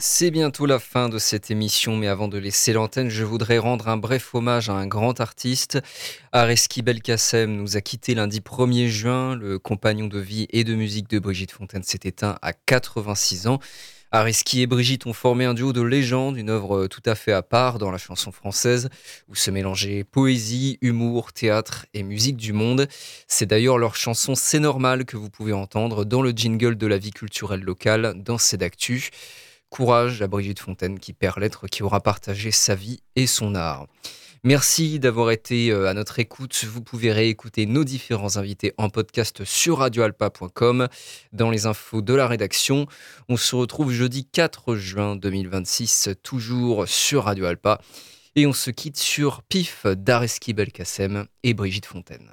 C'est bientôt la fin de cette émission, mais avant de laisser l'antenne, je voudrais rendre un bref hommage à un grand artiste. Areski Belkacem nous a quitté lundi 1er juin. Le compagnon de vie et de musique de Brigitte Fontaine s'est éteint à 86 ans. Areski et Brigitte ont formé un duo de légende, une œuvre tout à fait à part dans la chanson française, où se mélangeaient poésie, humour, théâtre et musique du monde. C'est d'ailleurs leur chanson C'est normal que vous pouvez entendre dans le jingle de la vie culturelle locale dans Cédactu. Courage à Brigitte Fontaine qui perd l'être qui aura partagé sa vie et son art. Merci d'avoir été à notre écoute. Vous pouvez réécouter nos différents invités en podcast sur radioalpa.com dans les infos de la rédaction. On se retrouve jeudi 4 juin 2026, toujours sur Radio Alpa. Et on se quitte sur Pif d'Areski Belkacem et Brigitte Fontaine.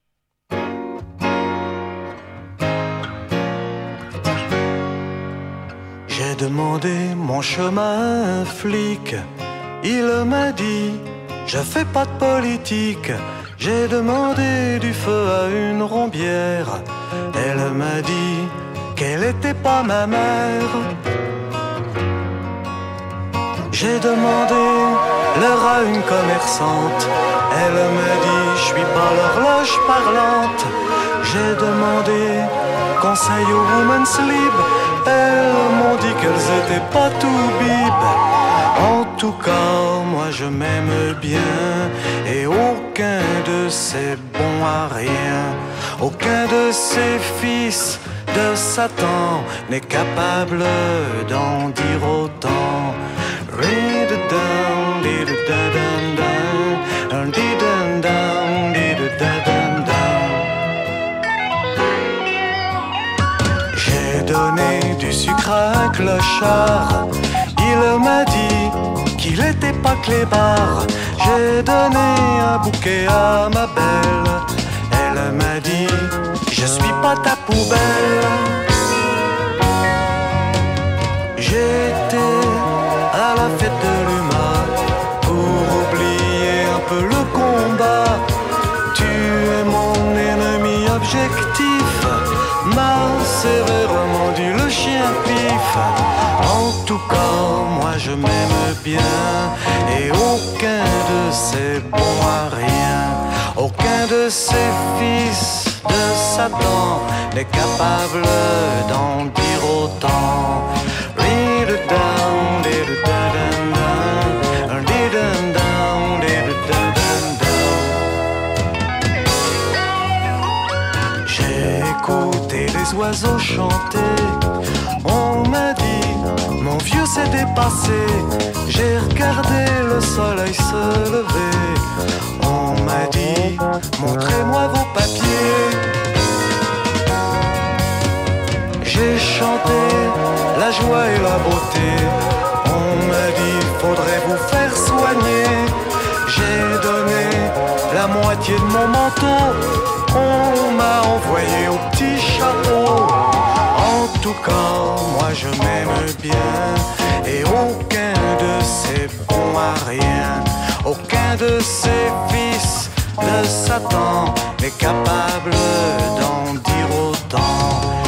J'ai demandé mon chemin à un flic, il m'a dit je fais pas de politique. J'ai demandé du feu à une rombière, elle m'a dit qu'elle était pas ma mère. J'ai demandé l'heure à une commerçante, elle m'a dit je suis pas l'horloge parlante. J'ai demandé conseil au women's lib, elles m'ont dit qu'elles étaient pas tout bib. En tout cas, moi je m'aime bien, et aucun de ces bons à rien, aucun de ces fils de Satan n'est capable d'en dire autant. Read it down, read it down, down, read it down, read it down, down. J'ai donné du sucre à un clochard, il m'a dit qu'il était pas clébard. J'ai donné un bouquet à ma belle, elle m'a dit je suis pas ta poubelle. J'étais à la fête de l'UMA pour oublier un peu le combat. Tu es mon ennemi objectif, m'a sévèrement dit le chien pif. En tout cas, moi je m'aime bien, et aucun de ces bons à rien, aucun de ces fils de Satan n'est capable d'en dire autant. Read it down, read it down, down, read it down, read it down, down. J'ai écouté les oiseaux chanter, on m'a dit mon vieux s'est dépassé. J'ai regardé le soleil se lever, on m'a dit montrez-moi vos papiers. J'ai chanté la joie et la beauté, on m'a dit faudrait vous faire soigner. J'ai donné la moitié de mon manteau, on m'a envoyé au petit chapeau. En tout cas, moi je m'aime bien, et aucun de ces bons à rien, aucun de ces fils de Satan n'est capable d'en dire autant.